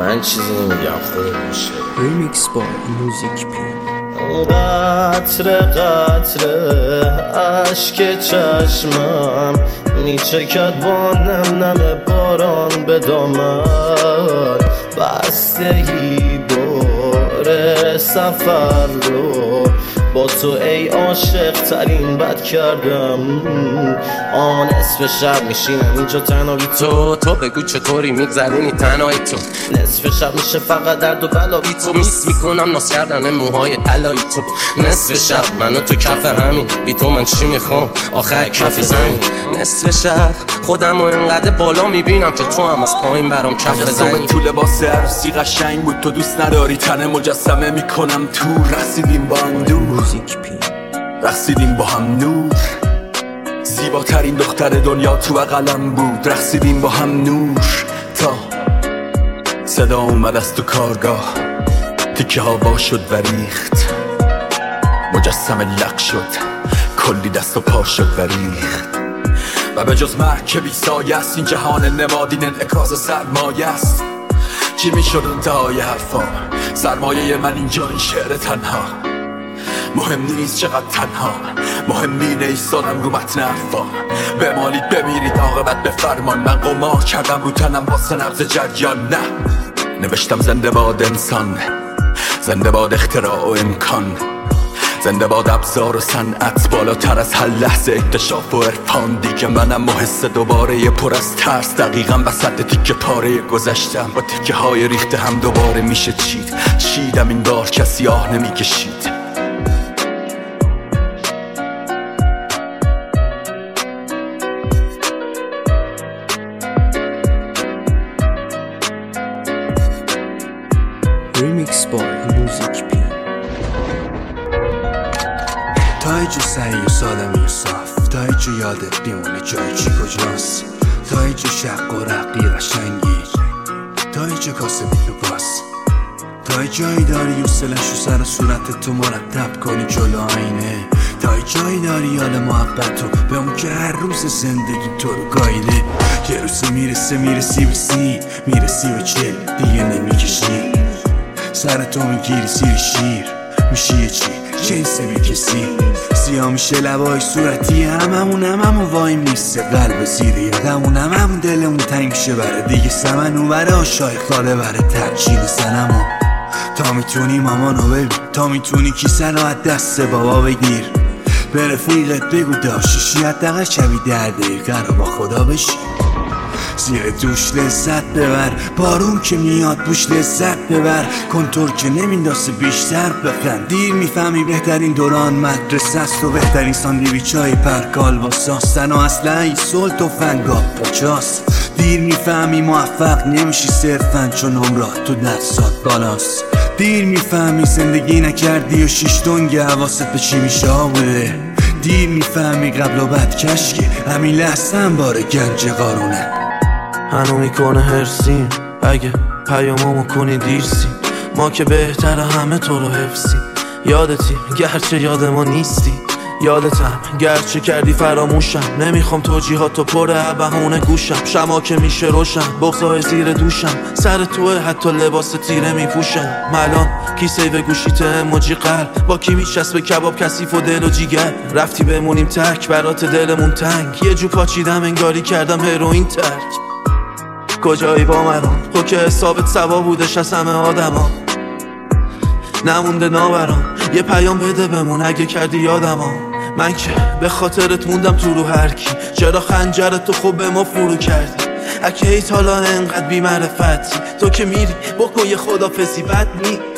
من چیزی نمیگم خود میشه. ریمیکس با موزیک پی. قطره قطره عشق چشمم میچکد با نم نم باران به دامن، بستگی باره سفر رو با تو ای عاشق ترین بد کردم. نصف شب میشینم اینجا تنها بی تو بگو چطوری میگذرونی تنهایی تو. نصف شب میشه فقط درد و بلا بی تو، میس میکنم ناز کردن موهای علایی تو. نصف شب منو تو کف همین بی تو من چی میخوام آخر کف زمین. نصف شب خودم رو اینقدر بالا میبینم که تو هم از پایین برام کف بزنی. تو لباس عروسی قشنگ بود تو دوست نداری تن مجسمه میکنم تو. رسیدیم با هم دور رقصیدیم با هم نور، زیباترین دختر دنیا تو بغلم بود. رقصیدیم با هم نور تا صدا اومد از تو کارگاه، تیکه هوا شد و ریخت، مجسمه لق شد، کلی دست و پا شد و ریخت. و به جز مرگ که بی سایه است این جهان نمادین انعکاس سرمایه است. چی میشد انتهای حرفا؟ سرمایه من اینجا این شعر تنها. مهم نیست چقدر تنها، مهم اینه ایستادم رو متن حرفا. بمالید بمیرید عاقبت به فرمان. من قمار کردم رو تنم واسه نبض جریان. نه نوشتم زنده باد انسان، زنده باد اختراع و امکان، زنده باد ابزار و صنعت، بالاتر از هر لحظه اکتشاف و عرفان. دیگه منم و حس دوباره پر از ترس، دقیقا وسط تیکه پاره گذشتم. با تیکه های ریخته هم دوباره میشه چیدم این بار کسی آه نمیکشید. ریمیکس با موزیک پی. تا یه جو سعی و سالمی و صاف، تا یه جو یادت بیمونه جای چی کجاست، تا یه جو شق و رقی قشنگی، تا یه جو کاسه بی تو باز، تا یه جایی داری و سلش و سر صورت تو مرتب کنی جلو آینه، تا یه جایی داری یاد محبتو به اون که هر روز زندگی تو رو گایده. یه روز میرسی به چل دیگه نمیکشی، سر تو میگیری سیر شیر میشی یه چی جنس بی کسی. سیاه میشه لبای صورتی هممون وایم نیست قلب زیر یادمون، هممون دلمون تنگ شه بره دیگه سمن اون بره آشای خاله بره ترچیل زنمو. تا میتونی مامانو ببین، تا میتونی کیسه رو از دست بابا بگیر، به رفیقت بگو داشتشی حداقل شبی 10 دقیقه رو با خدا بشی. زیر دوش لذت ببر، بارون که میاد بوش لذت ببر، کنتور که نمینداسه بیشتر بخند. دیر میفهمی بهترین دوران مدرسه است و بهترین ساندویچ های پرکال با ساستن و اصلا این سلط و فنگا پاچاست. دیر میفهمی موفق نمیشی صرفا چون عمرات تو درسات بالاست. دیر میفهمی زندگی نکردی و 6 دنگ حواست به چی میشه بوده. دیر میفهمی قبل و بعد کشکه همین لحظه هم باره گنج قارونه. هنو میکنه هرسیم اگه پیامامو کنی دیرسی، ما که بهتره همه تو رو حفظی. یادتی گرچه یاد ما نیستی، یادتم گرچه کردی فراموشم. نمیخوام توجیهاتو پره بهونه گوشم، شما که میشه روشن بغضای زیر دوشم. سر توه حتی لباس تیره میپوشم. ملان کیسه به گوشیت اموجی قلب، با کی میچسبه کباب کثیف و دل و جیگر. رفتی بمونیم تک برات دلمون تنگ، یه جو پاچیدم انگاری کردم هروئین ترک. کجایی با مرام تو که حسابت سوا بودش از همه آدما، نمونده ناورام یه پیام بده بمون اگه کردی یادما. من که به خاطرت موندم تو رو هر کی، چرا خنجرت تو خوب به ما فرو کردی. اگه ایت حالا انقدر بی معرفتی، تو که میری بکن یه خدافزی بد نی.